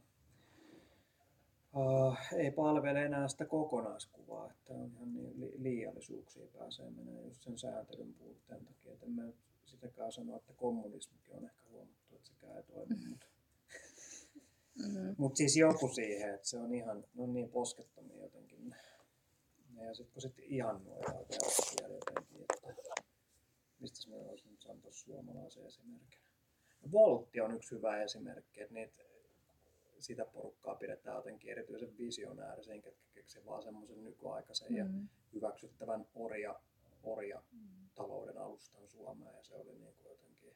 uh, ei palvele enää sitä kokonaiskuvaa, että on ihan niin li- liiallisuuksia pääsee menee just sen sääntelyn puutteen takia, että en mä sitäkään sano, että kommunismikin on ehkä huomattu, että sekään ei toimi, mutta mm-hmm. mut siis joku siihen, että se on ihan, ne on niin poskettomia jotenkin ja sitten kun sitten ihannoidaan vielä jotenkin, että mistä me olisin nyt sanoa suomalaisen esimerkkinä. Voltti on yksi hyvä esimerkki, että niitä sitä porukkaa pidetään jotenkin erityisen visionäärisen, ketkä keksi vaan semmoisen nykyaikaisen mm. ja hyväksyttävän orja, orja mm. talouden alustan Suomeen ja se oli niin kuin jotenkin,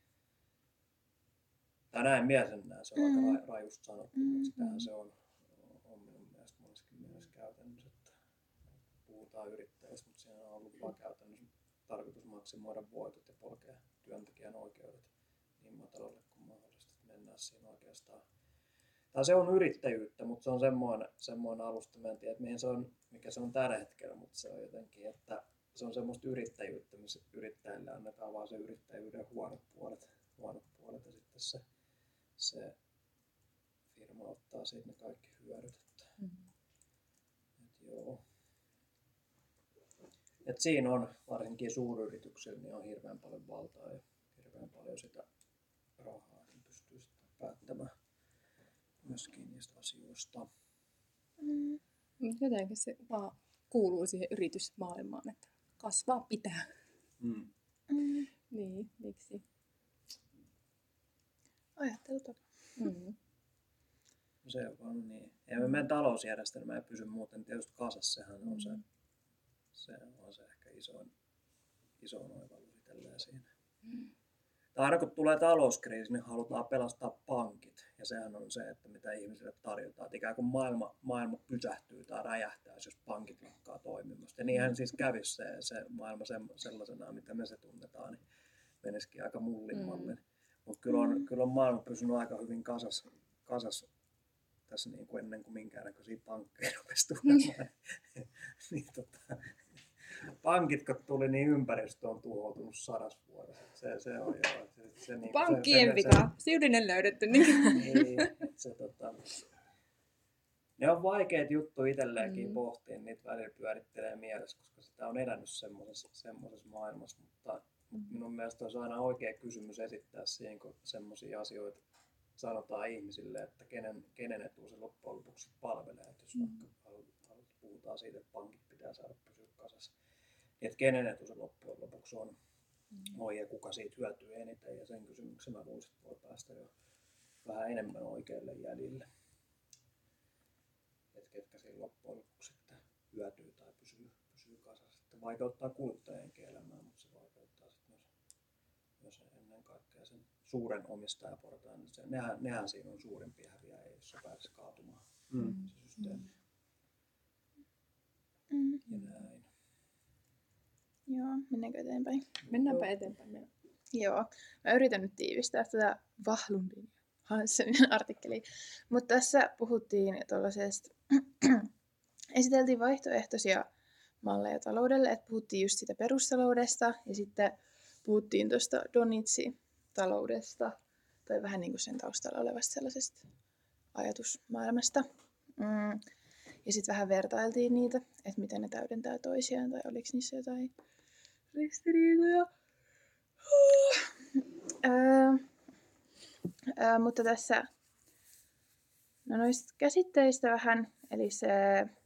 tai näin mielessä näin, se on mm. aika rajusti sanottu, mm. mutta sitähän se on, on minun mielestä monessakin mielessä käytännössä, että puhutaan yrittäjistä, mutta siinä on ollut vaan käytännössä tarkoitus maksimoida voitot ja polkea työntekijän oikeudet niin matalalle kuin mahdollista, että mennään siinä oikeastaan. Tai se on yrittäjyyttä, mutta se on semmoinen, semmoinen alusta, mä en tiedä, mihin se on, mikä se on tällä hetkellä, mutta se on jotenkin, että se on semmoista yrittäjyyttä, missä yrittäjille annetaan vaan se yrittäjyyden huonot puolet, huonot puolet ja sitten se, se firma ottaa siitä ne kaikki hyödyt. Että, mm-hmm. et joo. Et siinä on varsinkin suuryrityksillä niin on hirveän paljon valtaa ja hirveän paljon sitä rahaa, niin pystyy sitten päättämään myöskin niistä asioista. Mm. Jotenkin se vaan kuuluu siihen yritysmaailmaan, että kasvaa pitää. Mm. Mm. Niin, miksi? Ajattelutapa. Mm. Se on niin. Ja meidän talousjärjestelmä ei pysy muuten tietysti kasassa, sehän on se, se, on se ehkä isoin, isoin oivallus itselleen siinä. Mm. Aina kun tulee talouskriisi, niin halutaan pelastaa pankit. Ja sehän on se, että mitä ihmisille tarjotaan. Että ikään kuin maailma, maailma pysähtyy tai räjähtää, jos pankit lakkaa toimimasta. Ja niinhän siis kävisi se, se maailma sellaisena, mitä me se tunnetaan, niin menisikin aika mullinmallin. Mm. Mutta kyllä on, kyllä on maailma pysynyt aika hyvin kasas, kasas tässä niin kuin ennen kuin minkäännäköisiä pankkeja rupesi tulemaan. niin, tota, pankit, kun tuli, niin ympäristö on tuhoutunut sadas vuodessa. Se, se on jo. Se, se, niin, pankkien se, vika. Se, Syyllinen löydetty. Niin. niin, se, tota, ne on vaikeat juttu itselleenkin mm. pohtia, niitä välillä pyörittelee mielessä, koska sitä on elänyt semmoisessa, semmoisessa maailmassa. Mutta mm. minun mielestä olisi aina oikea kysymys esittää siihen, kun semmoisia asioita sanotaan ihmisille, että kenen, kenen etu se loppujen lopuksi palvelee. Että jos mm. vaikka puhutaan siitä, että pankit pitää saada pysyä kasassa. Että kenen etu se loppujen lopuksi on, mm. on ja kuka siitä hyötyy eniten. Ja sen kysymyksen mä luulisin, että voi päästä jo vähän enemmän oikealle jäljille. Että ketkä siinä loppujen lopuksi sitten hyötyy tai pysyy, pysyy kasassa. Että vaikeuttaa kuluttajienkin elämää, mutta se vaikeuttaa sitten myös, myös ennen kaikkea sen suuren omistajaportaan. Se, nehän, nehän siinä on suurimpia häviäjiä, jos se pääsisi kaatumaan mm. se systeemi. Mm. Ja näin. Joo, mennäänkö eteenpäin? Mennäänpä eteenpäin. Joo, mä yritän nyt tiivistää tätä Wahlundin ja Hansenin artikkeliä, mutta tässä puhuttiin tuollaisesta, esiteltiin vaihtoehtoisia malleja taloudelle, että puhuttiin just sitä perustaloudesta ja sitten puhuttiin tuosta Donitsi-taloudesta tai vähän niin kuin sen taustalla olevasta sellaisesta ajatusmaailmasta. Mm. Ja sitten vähän vertailtiin niitä, että miten ne täydentää toisiaan tai oliko niissä jotain ristiriitoja. Öö, öö, mutta tässä no noista käsitteistä vähän, eli se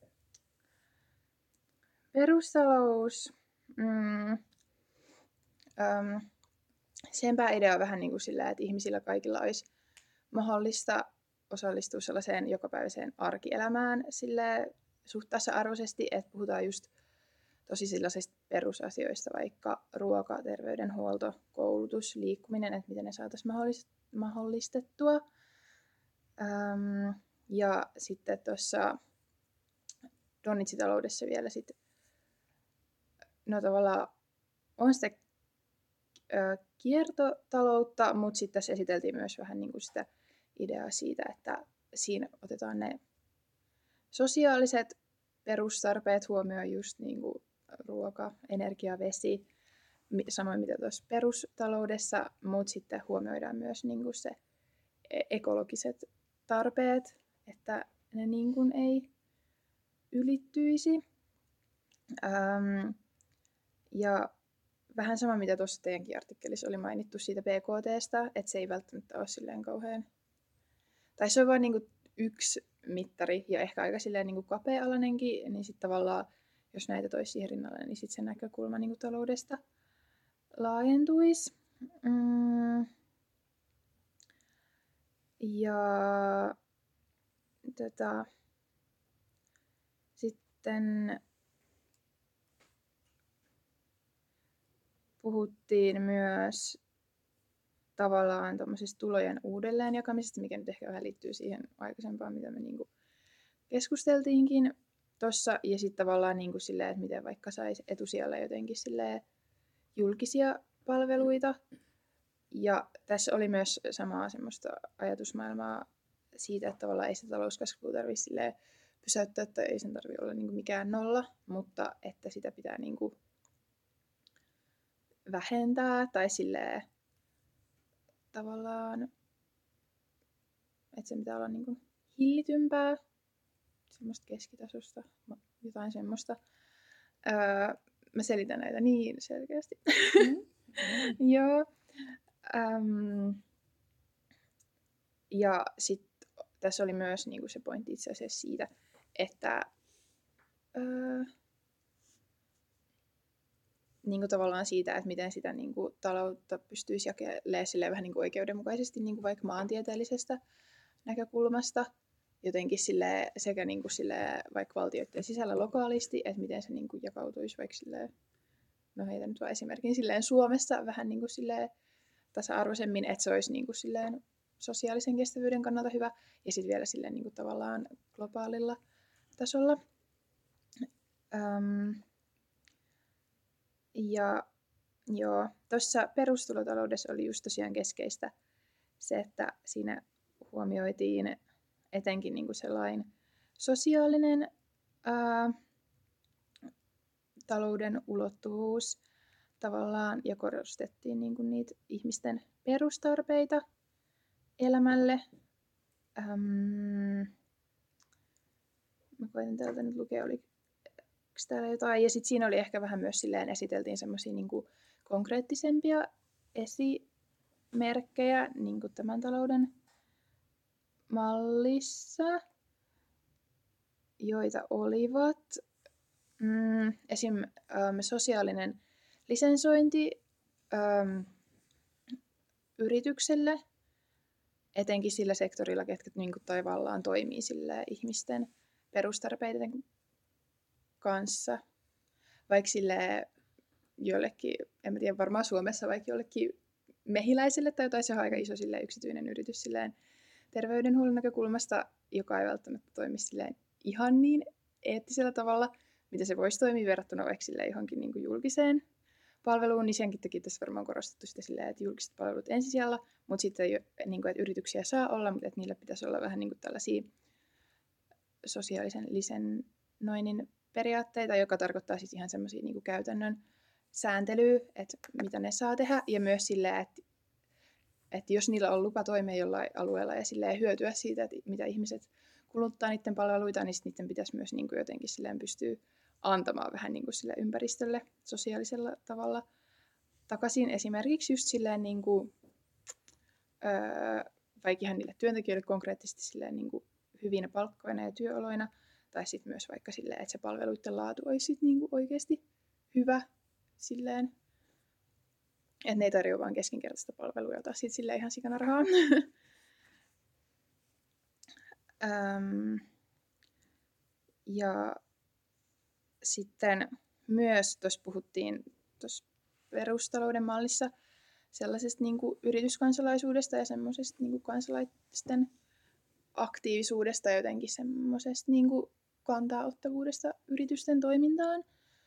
perustalous, mm, Öm, sen pääidea on vähän niin kuin sillä, että ihmisillä kaikilla olisi mahdollista osallistua sellaiseen jokapäiväiseen arkielämään sille suht tasa-arvoisesti, että puhutaan just tosi sellaisista perusasioista, vaikka ruoka, terveydenhuolto, koulutus, liikkuminen, että miten ne saataisiin mahdollistettua. Öm, ja sitten tuossa Donitsitaloudessa vielä sit, no tavallaan on sitä ö, kiertotaloutta, mutta sitten tässä esiteltiin myös vähän niin kuin sitä ideaa siitä, että siinä otetaan ne sosiaaliset perustarpeet huomioon, just niin kuin ruoka, energia, vesi, samoin mitä tuossa perustaloudessa, mutta sitten huomioidaan myös niin kuin se ekologiset tarpeet, että ne niin kuin ei ylittyisi. Ähm, ja vähän sama, mitä tuossa teidänkin artikkelissa oli mainittu siitä B K T:stä, että se ei välttämättä ole silleen kauhean... Tai se on vain niin kuin yksi mittari ja ehkä aika silleen niin kuin kapea-alainenkin, niin sitten tavallaan, jos näitä toisi siihen rinnalle, niin sitten se näkökulma niin kuin taloudesta laajentuisi. Mm. Ja tota, sitten puhuttiin myös tavallaan tulojen uudelleenjakamisesta, mikä nyt ehkä vähän liittyy siihen aikaisempaan, mitä me niinku keskusteltiinkin tuossa. Ja sitten tavallaan niinku silleen, että miten vaikka saisi etusijalle jotenkin silleen julkisia palveluita. Ja tässä oli myös samaa semmoista ajatusmaailmaa siitä, että tavallaan ei se talouskasvua tarvitse pysäyttää tai ei sen tarvitse olla niinku mikään nolla, mutta että sitä pitää niinku vähentää tai silleen tavallaan, että se pitää olla niinku hillitympää, semmoista keskitasosta, jotain semmoista. Öö, mä selitän näitä niin selkeästi. Mm. Joo. Öm, ja sitten tässä oli myös niinku se pointti itse asiassa siitä, että öö, niinku tavallaan siitä, että miten sitä niinku taloutta pystyisi jakelemaan vähän niinku oikeudenmukaisesti niinku vaikka maantieteellisestä näkökulmasta. Jotenkin sille, sekä niinku sille, vaikka valtioiden sisällä lokaalisti, että miten se niinku jakautuisi vaikka sille, no heitä nyt vaan esimerkin silleen Suomessa vähän niinku silleen tasa-arvoisemmin, että se olisi niinku silleen sosiaalisen kestävyyden kannalta hyvä ja sitten vielä silleen niinku tavallaan globaalilla tasolla. Öm, ja joo, tuossa perustulotaloudessa oli just tosiaan keskeistä se, että siinä huomioitiin etenkin niinku sellainen sosiaalinen ää, talouden ulottuvuus tavallaan ja korostettiin niinku niitä ihmisten perustarpeita elämälle. Äm, mä koitan täältä nyt lukea, oliko täällä jotain. Ja sitten siinä oli ehkä vähän myös silleen, esiteltiin semmoisia niinku konkreettisempia esimerkkejä niinku tämän talouden mallissa, joita olivat mm, esim. Ähm, sosiaalinen lisensointi ähm, yritykselle, etenkin sillä sektorilla, ketkä niinku tavallaan toimii sille ihmisten perustarpeiden kanssa. Vaikka sille jollekin, en mä tiedä, varmaan Suomessa vaikka jollekin mehiläiselle tai jotain, se on aika iso sille yksityinen yritys silleen terveydenhuollon näkökulmasta, joka ei välttämättä toimi silleen ihan niin eettisellä tavalla, mitä se voisi toimia verrattuna vaikka silleen johonkin niin kuin julkiseen palveluun, niin senkin takia tässä varmaan korostettu sitä silleen, että julkiset palvelut ensisijalla, mutta sitten niin kuin, että yrityksiä saa olla, mutta että niillä pitäisi olla vähän niin kuin tällaisia sosiaalisen lisennoinnin periaatteita, joka tarkoittaa siis ihan semmoisia niin kuin käytännön sääntelyä, että mitä ne saa tehdä, ja myös silleen, että että jos niillä on lupa toimia jollain alueella ja silleen hyötyä siitä, että mitä ihmiset kuluttaa niiden palveluita, niin sitten niiden pitäisi myös niin kuin jotenkin silleen pystyä antamaan vähän niin kuin sille ympäristölle sosiaalisella tavalla takaisin. Esimerkiksi just silleen niin kuin, öö, vaikka ihan niille työntekijöille konkreettisesti silleen niin kuin hyvinä palkkoina ja työoloina, tai sitten myös vaikka silleen, että se palveluiden laatu olisi sit niin kuin oikeasti hyvä silleen. Että ne ei tarjoa vaan keskinkertaista palvelua, jota sitten sille ihan sikana rahaa. Öm, ja sitten myös tuossa puhuttiin tuossa perustalouden mallissa sellaisesta niin kuin yrityskansalaisuudesta ja semmoisesta niin kuin kansalaisten aktiivisuudesta ja jotenkin semmoisesta niin kuin kantaa-ottavuudesta yritysten toimintaan.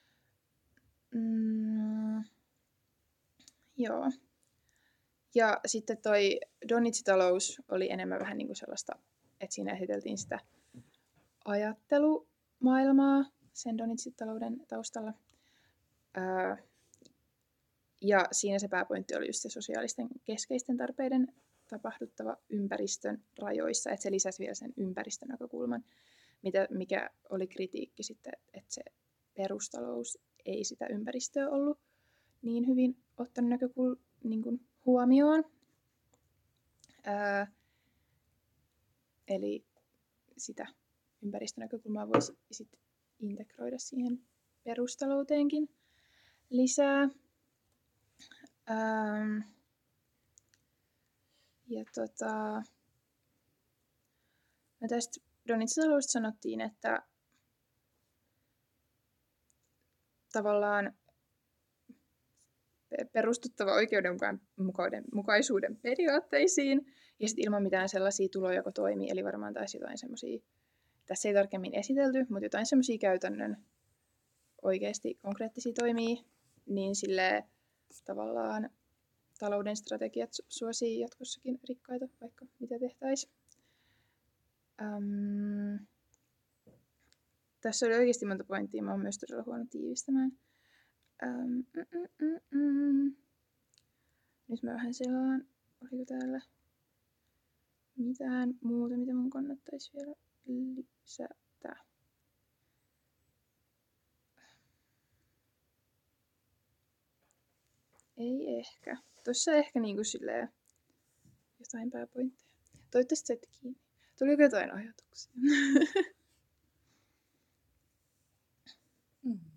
Mm, joo. Ja sitten toi Donitsi-talous oli enemmän vähän niin kuin sellaista, että siinä esiteltiin sitä ajattelumaailmaa sen Donitsi-talouden taustalla. Öö, ja siinä se pääpointti oli just se sosiaalisten keskeisten tarpeiden tapahduttava ympäristön rajoissa, että se lisäsi vielä sen ympäristön näkökulman, mitä, mikä oli kritiikki sitten, että se perustalous ei sitä ympäristöä ollut niin hyvin ottanut näkökul- niin kuin huomioon. Ää, eli sitä ympäristönäkökulmaa voisi sitten integroida siihen perustalouteenkin lisää. Ähm, ja tota, no tästä Donitsi-taloudesta sanottiin, että tavallaan perustuttava oikeudenmukaisuuden periaatteisiin ja sitten ilman mitään sellaisia tulojakotoimia, eli varmaan taisi jotain semmoisia, tässä ei tarkemmin esitelty, mutta jotain semmoisia käytännön oikeasti konkreettisia toimia, niin silleen tavallaan talouden strategiat suosii jatkossakin rikkaita, vaikka mitä tehtäisiin. Öm, tässä oli oikeasti monta pointtia, mä oon myös todella huono tiivistämään. Öm, mm, mm, mm. Nyt mä vähän selaan, oliko täällä mitään muuta, mitä mun kannattaisi vielä lisätä. Ei ehkä. Tuossa ehkä niinku silleen jotain pääpointteja. Toivottavasti saitte kiinni. Tuliko jotain ajatuksia? Mm.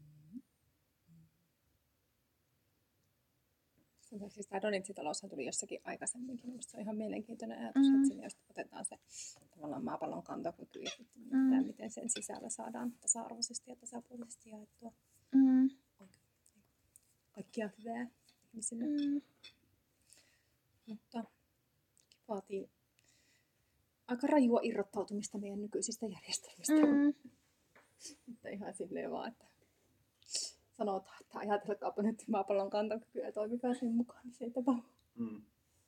Siis tämä Donitsi-taloushan tuli jossakin aikaisemminkin. Minusta se on ihan mielenkiintoinen ajatus, mm. että sinne just otetaan se tavallaan maapallon kantokyky ja sitten mm. miten sen sisällä saadaan tasa-arvoisesti ja tasapuolisesti jaettua mm. kaikkia hyvää ihmisille. Mm. Mutta vaatii aika rajua irrottautumista meidän nykyisistä järjestelmistä. Mm. Mutta ihan silleen vaan, että sanotaan, että ajatelkaapa nyt maapallon kantokykyä ja toimikaa sen mukaan, niin se ei tapahdu. Mm.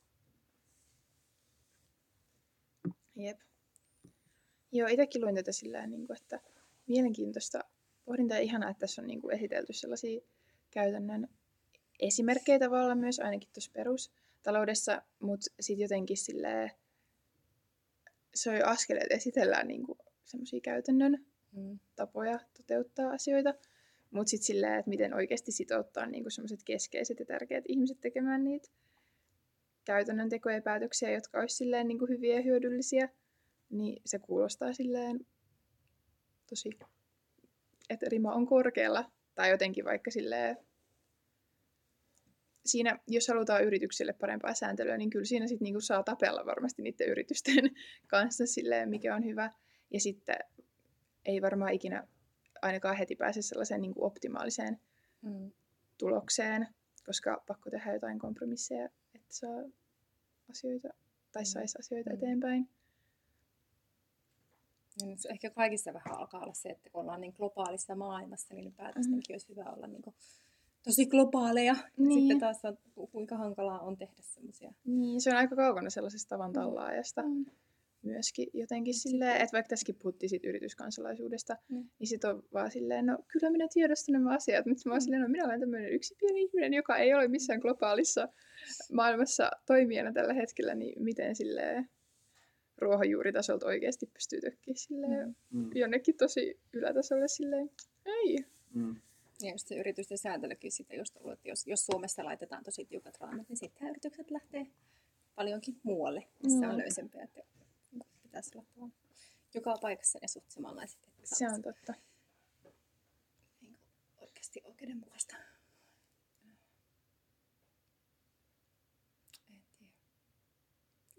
Jep. Joo, itsekin luin tätä sillä niin että mielenkiintoista pohdintaa ja ihanaa, että tässä on niin kuin esitelty sellaisia käytännön esimerkkejä tavallaan myös, ainakin tuossa perustaloudessa, mutta sitten jotenkin silleen, se on jo askel, että esitellään niin kuin semmoisia käytännön mm. tapoja toteuttaa asioita. Mutta sitten silleen, että miten oikeasti sitouttaa niinku sellaiset keskeiset ja tärkeät ihmiset tekemään niitä käytännön tekoja ja päätöksiä, jotka olisi silleen niinku hyviä ja hyödyllisiä, niin se kuulostaa silleen tosi, että rima on korkealla. Tai jotenkin vaikka silleen, siinä, jos halutaan yrityksille parempaa sääntelyä, niin kyllä siinä sitten niinku saa tapella varmasti niiden yritysten kanssa silleen, mikä on hyvä. Ja sitten ei varmaan ikinä ainakaan heti pääse sellaiseen niin kuin optimaaliseen mm. tulokseen, koska pakko tehdä jotain kompromisseja, että saa asioita, tai saisi asioita mm. eteenpäin. Ja se ehkä kaikissa vähän alkaa olla se, että kun ollaan niin globaalissa maailmassa, niin päätöstenkin mm. olisi hyvä olla niin kuin tosi globaaleja. Niin. Ja sitten taas on, kuinka hankalaa on tehdä semmoisia. Niin, se on aika kaukana sellaisesta tavan tallaajasta. Mm. Myöskin jotenkin silleen, että vaikka tässäkin puhuttiin siitä yrityskansalaisuudesta, mm. niin sit on vaan silleen, no kyllä minä tiedostan nämä asiat, mutta mä oon silleen, no minä olen tämmöinen yksi pieni ihminen, joka ei ole missään globaalissa maailmassa toimijana tällä hetkellä, niin miten silleen ruohonjuuritasolta oikeasti pystyy tökkiä silleen mm. jonnekin tosi ylätasolle silleen, ei. Mm. Ja just se yritysten sääntelykin sitten just ollut, että jos, jos Suomessa laitetaan tosi tiukat raamat, niin sitten yritykset lähtee paljonkin muualle, missä mm. on löysempiä. Pitäisi olla tuolla joka paikassa ne suht samanlaiset. Se on totta. Niin oikeasti oikeudenmukaista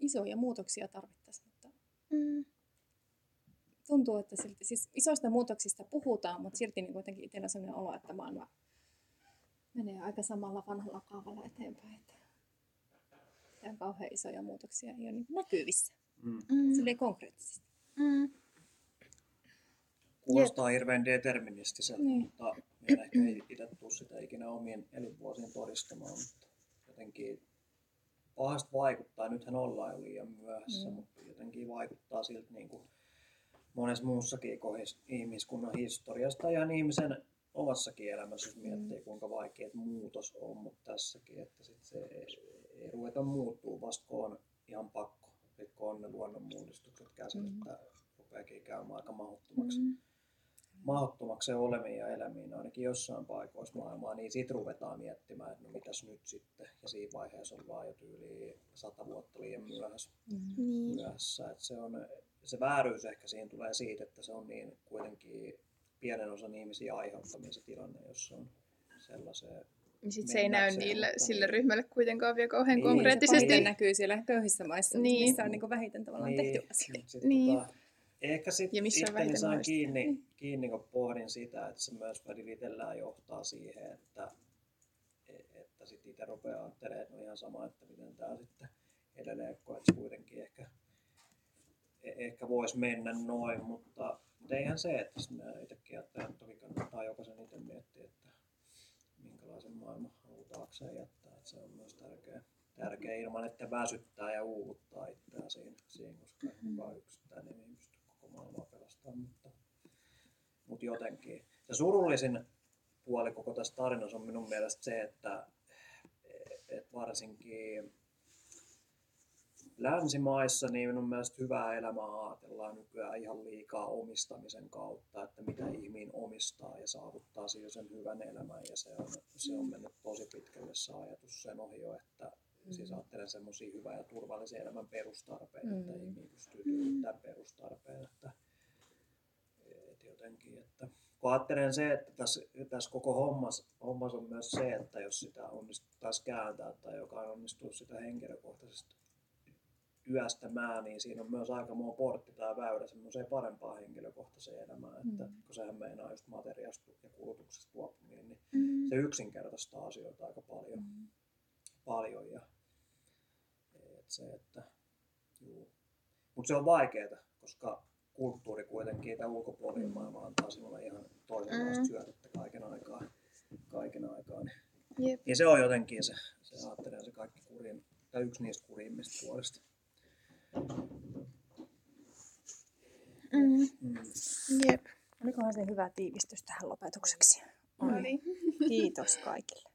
isoja muutoksia tarvittaisiin, mutta Mm. tuntuu, että silti, siis isoista muutoksista puhutaan, mutta silti niin kuitenkin itsellä on sellainen olo, että maailma menee aika samalla vanhalla kaavalla eteenpäin. Että mitään kauhean isoja muutoksia ei ole niin näkyvissä, Mm. Mm. silleen konkreettisesti. Mm. Kuulostaa hirveän deterministiseltä, Niin. mutta en ehkä ei itse tule sitä ikinä omien elinvuosien todistamaan. Mutta jotenkin pahasti vaikuttaa. Nythän ollaan jo liian myöhässä, Mm. mutta jotenkin vaikuttaa siltä niin kuin monessa muussakin kohdissa ihmiskunnan historiasta ja ihan ihmisen omassakin elämässä, jos miettii kuinka vaikea muutos on, mutta tässäkin, että sit se ei, ei ruveta muuttuu vasta kun on ihan pakko. Sitten kun on ne luonnonmuodistukset käsillä, Mm. että rupeakin käymään aika mahdottomaksi. Mm. mahdottomaksi se olemiin ja elämiin ainakin jossain paikoissa maailmaa, niin siitä ruvetaan miettimään, että no mitäs nyt sitten. Ja siinä vaiheessa on vaan jo tyyliin sata vuotta liian myöhässä. Niin. myöhässä. Että se, on, se vääryys ehkä siinä tulee siitä, että se on niin kuitenkin pienen osan ihmisiä aiheuttamia se tilanne, jossa on sellaiseen. Niin sit se ei näy Mennäkseen, niille, mutta sille niin. ryhmälle kuitenkaan vielä kauhean Niin. Se konkreettisesti. pahiten näkyy siellä köyhissä maissa, Niin. missä on niin vähiten tavallaan tehty asioita. mut sit Niin. Tota, ehkä sitten Ja missä on itteni vähiten sain nuorisoa. kiinni, Niin. kiinni, kun pohdin sitä, että se myös välillä itsellään johtaa siihen, että, että sitten itse rupeaa ajattelemaan, että no ihan sama, että miten tämä sitten edelleen, kun että se kuitenkin ehkä, ehkä voisi mennä noin, mutta, mutta eihän se, että minä itsekin ajattelen, että toki kannattaa jokaisen itse miettiä, että minkälaisen maailman halutaakseen jättää, että se on myös tärkeä, tärkeä ilman, että väsyttää ja uuvuttaa itseään siinä, siinä koska kukaan yksittäinen ei pysty koko maailmaa pelastamaan, mutta, mutta jotenkin. Se surullisin puoli koko tässä tarinassa on minun mielestä se, että, että varsinkin länsimaissa niin minun mielestä hyvää elämää ajatellaan nykyään ihan liikaa omistamisen kautta, että mitä ihminen omistaa ja saavuttaa siihen sen hyvän elämän. Ja se on, se on mennyt tosi pitkälle se ajatus sen ohi jo, että mm. siis ajattelen semmoisia hyvää ja turvallisia elämän perustarpeita, mm. että ihminen pystyy tyydyttämään perustarpeen. Että, että jotenkin, että kun ajattelen se, että tässä, tässä koko hommas, hommas on myös se, että jos sitä onnistuttaisiin kääntää tai joka onnistuu sitä henkilökohtaisesti työstämään, niin siinä on myös aikamoinen portti tai väylä semmoiseen parempaan henkilökohtaiseen elämään, että Mm. kun sehän meinaa just materiasta ja kulutuksesta luopuminen, niin Mm. se yksinkertaistaa asioita aika paljon. Mm. paljon ja, et se, että, juu. Mut se on vaikeaa, koska kulttuuri kuitenkin tämä ulkopuolinen maailma antaa sinulle ihan toisenlaista Mm. syötettä kaiken aikaa. Kaiken aikaa niin. Jep. Ja se on jotenkin se, se ajattelen se kaikki kurin, tai yksi niistä kurimmista puolista. Mm. Mm. Jep. Olikohan se hyvä tiivistys tähän lopetukseksi? Oli. Kiitos kaikille.